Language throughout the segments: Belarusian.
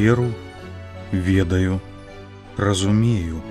Веру, ведаю, разумею.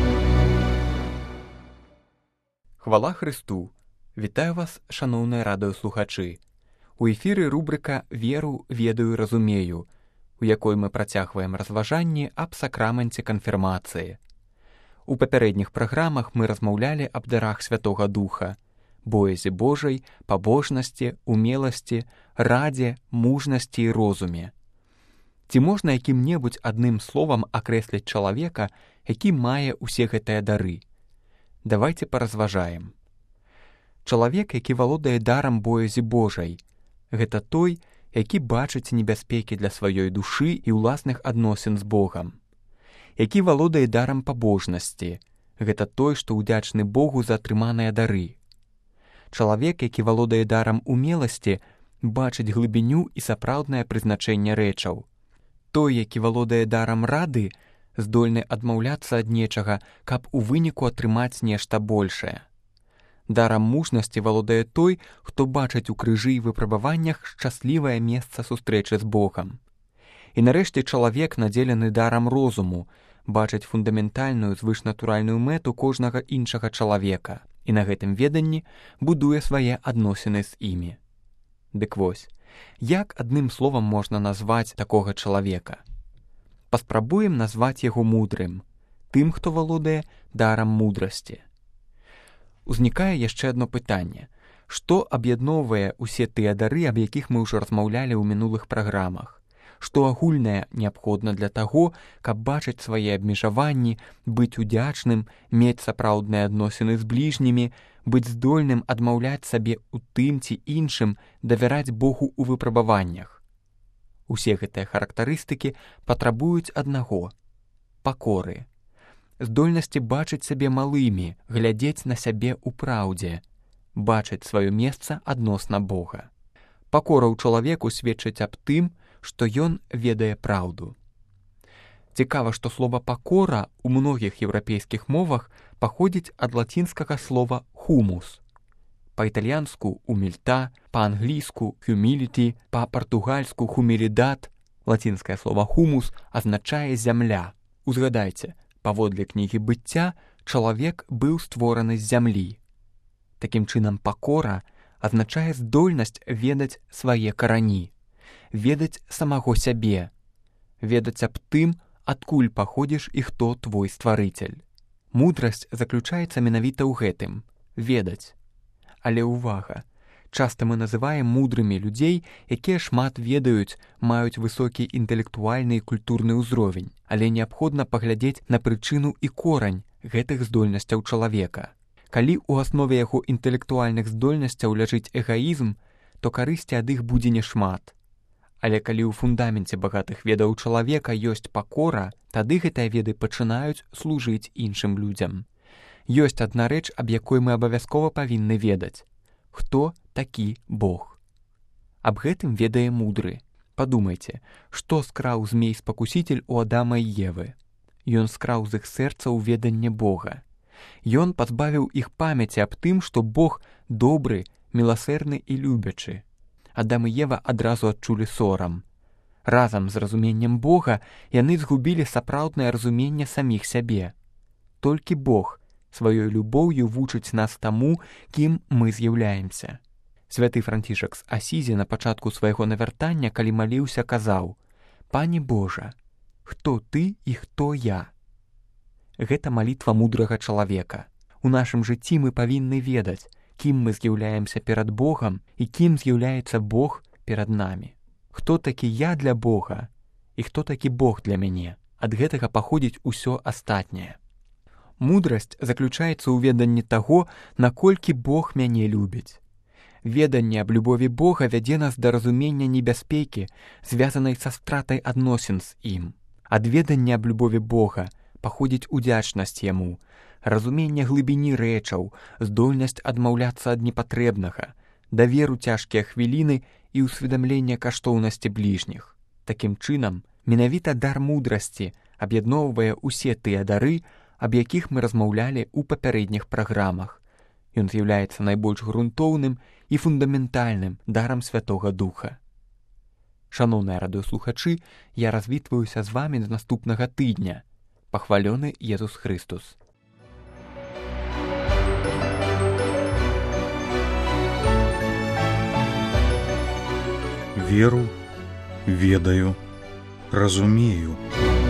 Хвала Христу! Вітаю вас, шановныя радыёслухачы! У эфіры рубрыка «Веру, ведаю, разумею», у якой мы працягваем разважанні аб сакраменце канфірмацыі. У папярэдніх праграмах мы размаўлялі аб дарах Святога Духа, боязі Божай, пабожнасці, умеласці, радзе, мужнасці і розуме. Ці можна якім-небудзь адным словам акрэсліць чалавека, які мае ўсе гэтыя дары? Давайце паразважаем. Чалавек, які валодае дарам боязі Божай, гэта той, які бачыць небяспекі для сваёй душы і ўласных адносін з Богам. Які валодае дарам пабожнасці, гэта той, што ўдзячны Богу за атрыманыя дары. Чалавек, які валодае дарам умеласці, бачыць глыбіню і сапраўднае прызначэнне рэчаў. Той, які валодае дарам рады, здольны адмаўляцца ад нечага, каб у выніку атрымаць нешта большае. Дарам мужнасці валодае той, хто бачыць у крыжы і выпрабаваннях шчаслівае месца сустрэчы з Богам. І нарэшце чалавек, надзелены дарам розуму, бачыць фундаментальную звышнатуральную мэту кожнага іншага чалавека і на гэтым веданні будуе свае адносіны з імі. Дык вось, як адным словам можна назваць такога чалавека? Паспрабуем назваць яго мудрым, тым, хто валодае дарам мудрасці. Узнікае яшчэ адно пытанне. Што аб'ядноўвае ўсе тыя дары, аб якіх мы ўжо размаўлялі ў мінулых праграмах? Што агульнае неабходна для таго, каб бачыць свае абмежаванні, быць удзячным, мець сапраўдныя адносіны з бліжнімі, быць здольным адмаўляць сабе ў тым ці іншым, давяраць Богу ў выпрабаваннях. Усе гэтыя характарыстыкі патрабуюць аднаго – пакоры. Здольнасці бачыць сябе малымі, глядзець на сябе ў праўдзе, бачыць сваё месца адносна Бога. Пакора ў чалавеку сведчыць аб тым, што ён ведае праўду. Цікава, што слова «пакора» у многіх еўрапейскіх мовах паходзіць ад лацінскага слова «хумус». Па-італьянску «умільта», па-англійску «humility», па-партугальску «humilidad». Лацінскае слова «хумус» азначае «зямля». Узгадайце, паводле кнігі быцця чалавек быў створаны з зямлі. Такім чынам, пакора азначае здольнасць ведаць свае карані, ведаць самаго сябе, ведаць аб тым, адкуль паходзіш і хто твой стварыцель. Мудрасць заключаецца менавіта ў гэтым – ведаць. Але ўвага! Часта мы называем мудрымі людзей, якія шмат ведаюць, маюць высокі інтэлектуальны і культурны ўзровень, але неабходна паглядзець на прычыну і корань гэтых здольнасцяў чалавека. Калі ў аснове яго інтэлектуальных здольнасцяў ляжыць эгаізм, то карысці ад іх будзе няшмат. Але калі ў фундаменце багатых ведаў чалавека ёсць пакора, тады гэтыя веды пачынаюць служыць іншым людзям. Ёсць адна рэч, аб якой мы абавязкова павінны ведаць. Хто такі Бог? Аб гэтым ведае мудры. Падумайце, што скраў змей-спакусіцель у Адама і Евы? Ён скраў з іх сэрца ў веданне Бога. Ён пазбавіў іх памяці аб тым, што Бог добры, міласэрны і любячы. Адам і Ева адразу адчулі сорам. Разам з разуменнем Бога яны згубілі сапраўднае разуменне саміх сябе. Толькі Бог сваёй любоўю вучыць нас таму, кім мы з'яўляемся. Святы Францішак з Асізі на пачатку свайго навяртання, калі маліўся, казаў: «Пане Божа, хто ты і хто я?» Гэта малітва мудрага чалавека. У нашым жыцці мы павінны ведаць, кім мы з'яўляемся перад Богам і кім з'яўляецца Бог перад намі. Хто такі я для Бога і хто такі Бог для мяне? Ад гэтага паходзіць усё астатняе. Мудрасць заключаецца ў веданні таго, наколькі Бог мяне любіць. Веданне аб любові Бога вядзе нас да разумення небяспекі, звязанай са стратай адносін з ім. Ад ведання аб любові Бога паходзіць удзячнасць яму, разуменне глыбіні рэчаў, здольнасць адмаўляцца ад непатрэбнага, давер у цяжкія хвіліны і ўсведамленне каштоўнасці бліжніх. Такім чынам, менавіта дар мудрасці аб'ядноўвае ўсе тыя дары, аб якіх мы размаўлялі ў папярэдніх праграмах. Ён з'яўляецца найбольш грунтоўным і фундаментальным дарам Святога Духа. Шаноўныя радыёслухачы, я развітваюся з вамі з наступнага тыдня. Пахвалёны Езус Христус. Веру, ведаю, разумею.